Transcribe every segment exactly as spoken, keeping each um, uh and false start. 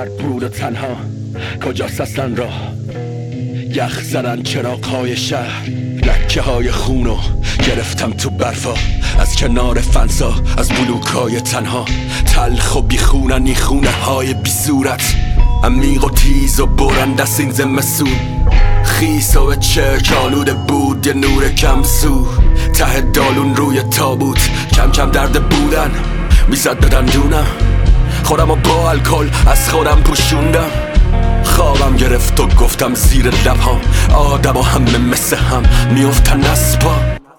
سرد بود و تنها کجاست اصلا راه؟ یخ زدن چراغ‌های شهر، لکه های خونو گرفتم تو برفا از کنار فنسا، از بلوکای تنها تلخ و بیخونن این خونه های بی صورت، عمیق و تیز و برند از این زمستون، خیس و چرک آلوده بود یه نور کم سو، ته دالون روی تابوت کم کم درد بودن میزد به دندونم، خودم و با الکل از خودم پوشوندم، خوابم گرفت و گفتم زیر لبهام آدم و همه مثل هم میافتن از پا.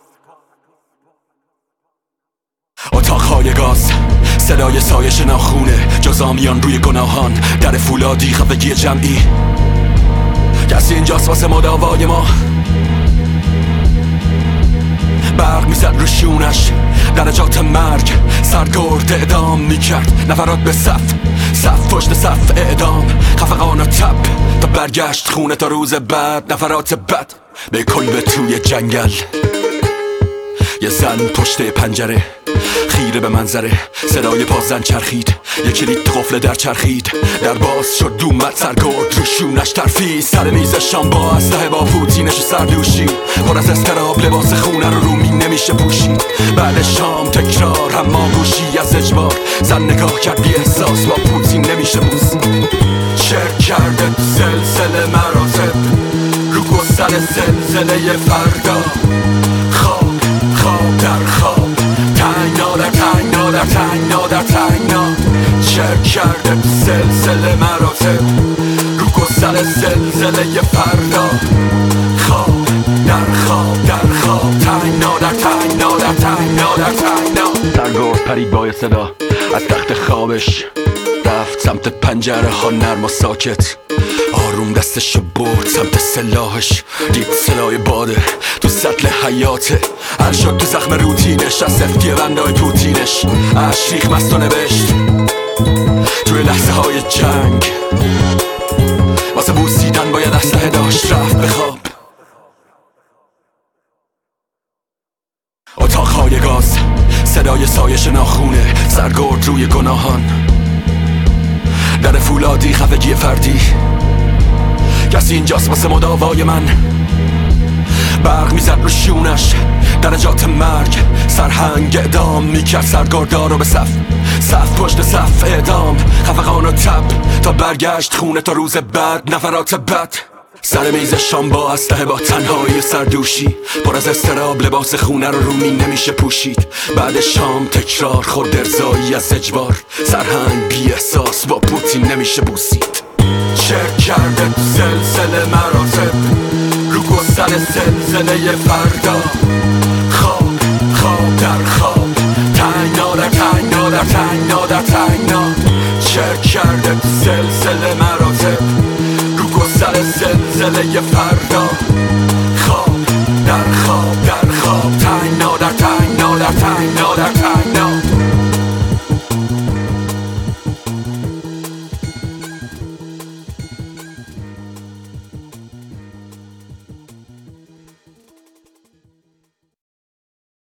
اتاقهای گاز، صدای سایش ناخونه، جزامیان روی گناهان، در فولادی خفگی جمعی، کسی اینجاست واسه مداوای ما؟ برق میزد رو شونش، درجات مرگ سرگرد اعدام میکرد، نفرات به صف صف پشت صف اعدام، خفقان و تب تا برگشت خونه تا روز بعد، نفرات بد به کلبه توی جنگل، یه زن پشت پنجره خیره به منظره، صدای پازن چرخید، یه کلید قفل در چرخید، در باز شد اومد سرگرد رو شونش ترفی، سر میز شام با اسلحه با پوتینش سردوشی، پر از استراب لباس خونه رو رومی نمیشه پوشید، بعد شام تکرار هماگوشی از اجبار، زن نگاه کرد بی احساس با پوتین نمیشه بوس، چرک کرده تو سلسله مراتب رو گستر زلزله فردا، خواب خواب در خواب، تنگنا در تنگنا در تنگنا در تنگنا، چرک کرده تو سلسله مراتب رو گستر زلزله فردا، خواب در خواب در خواب، تنگنا در تنگنا در تنگنا در تنگنا. سرگرد پرید با صدا از تخت خوابش، رفت سمت پنجره ها نرم و ساکت، آروم دستشو برد سمت سلاحش، دید سلاح باده تو سطل حیاته، حل شد تو زخم روتینش از سفتی بندای پوتینش، اشریخ مست و نوشت توی لحظه های جنگ، واسه بوسیدن باید اسلحه داشت، رفت بخواب. اتاقهای گاز، صدای سایش ناخونه، سرگرد روی گناهان، در فولادی خفگی فردی، کسی اینجاست واسه مداوای من، برق میزد رو شونش، درجات مرگ سرهنگ اعدام میکرد سرگردار رو به صف صف پشت صف اعدام، خفقان و تب تا برگشت خونه تا روز بعد، نفرات بد سر میز شام با اسلحه با تنهایی سردوشی، پر از استراب لباس خونه رو رومی نمیشه پوشید، بعد شام تکرار خود ارزایی از اجبار، سرهنگ بی احساس با پوتین نمیشه بوسید، چرک کرده تو سلسله مراتب رو گستر زلزله فردا، خواب خواب در خواب، تنگنا در تنگنا در تنگنا در تنگنا، چرک کرده تو سلسله مراتب رو گستر زلزله فردا،